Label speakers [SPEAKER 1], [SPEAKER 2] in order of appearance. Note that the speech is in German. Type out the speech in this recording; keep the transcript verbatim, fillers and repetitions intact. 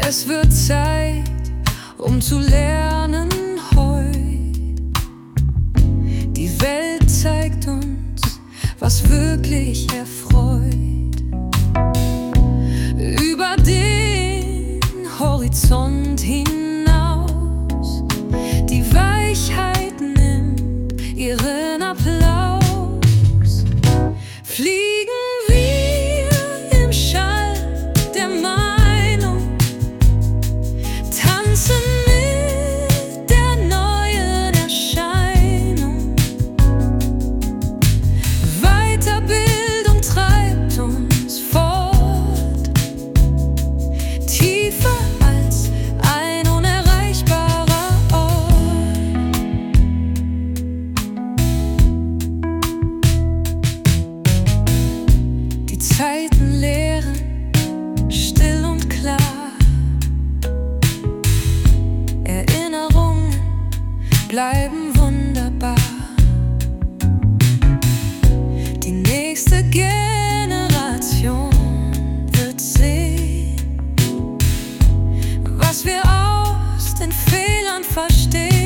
[SPEAKER 1] Es wird Zeit, um zu lernen heut. Die Welt zeigt uns, was wirklich erfreut. Über den Horizont hinaus, die Weichheit nimmt ihren Applaus. Fliegen wir im Schall der Meinung, tanzen mit der neuen Erscheinung. Weiterbildung treibt uns fort, tiefer als ein unerreichbarer Ort. Die Zeiten lehren, still und klar. Erinnerungen bleiben wunderbar. Die nächste Generation wird sehen, was wir aus den Fehlern verstehen.